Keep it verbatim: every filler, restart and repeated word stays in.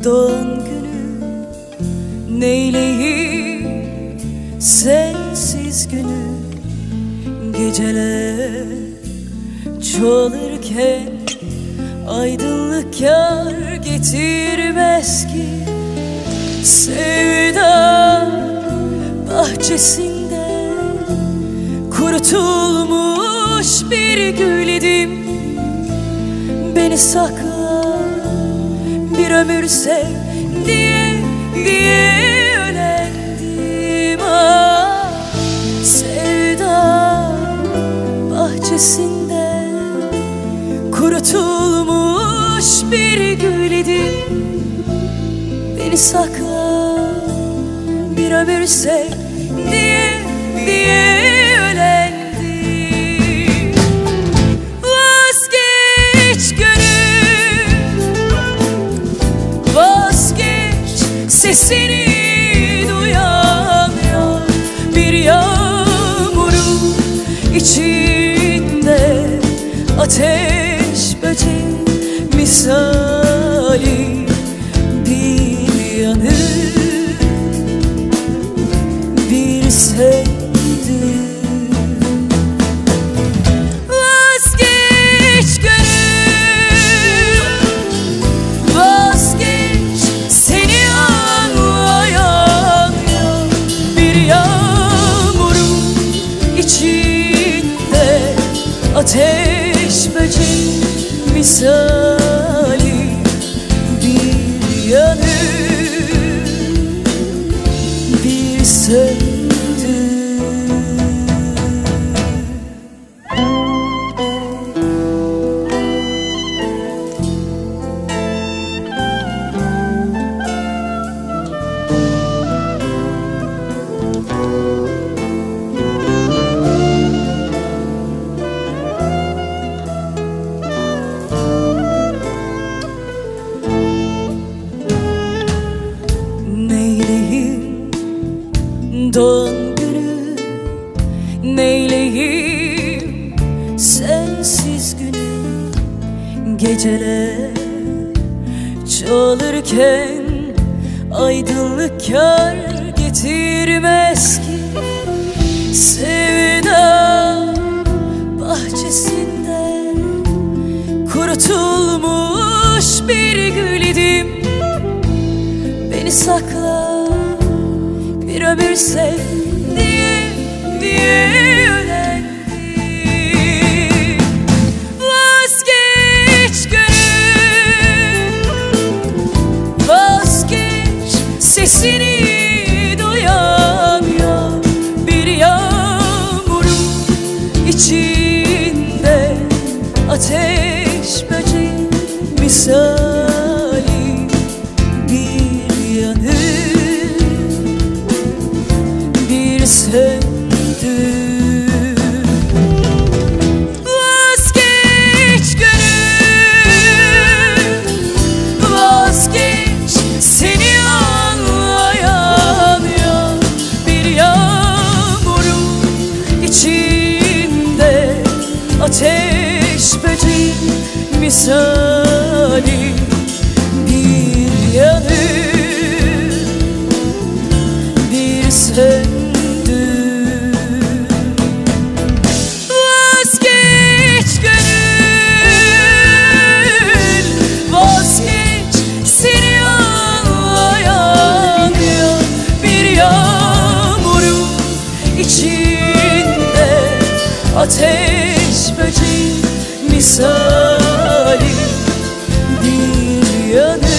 doğan günü, neyleyim sensiz günü. Geceler çoğalırken aydınlık yar getirmez ki. Sevda bahçesinde kurutulmuş bir gül idim. Beni sakla, bir ömür sev diye diye ölendim. Ah, sevda bahçesinde kurutulmuş bir gül idim. Beni sakla, bir ömür sev diye diye ölendim. Vazgeç gönül, vazgeç, sesini duyamıyor. Bir yağmurun içinde ateş böceği misali bir yanır, bir sevdim. Vazgeç gönül, vazgeç, seni anlayan yok. Bir yağmurun içinde ateş böceği misali bir yanır, bir söndü. Doğan günü, neyleyim sensiz günü. Geceler çoğalırken aydınlık yar getirmez ki. Sevda bahçesinde kurutulmuş bir gül idim. Beni sakla, bir ömür sev diye diye ölendim. Vazgeç gönül, vazgeç, sesini duyamıyor. Bir yağmurun içinde ateş böceği misali bir yanır, söndü. Vazgeç gönül, vazgeç, seni anlayan yok. Bir yağmurun içinde ateş böceği misali bir yanır, bir söndü. Ateş böceği misali bir yanı.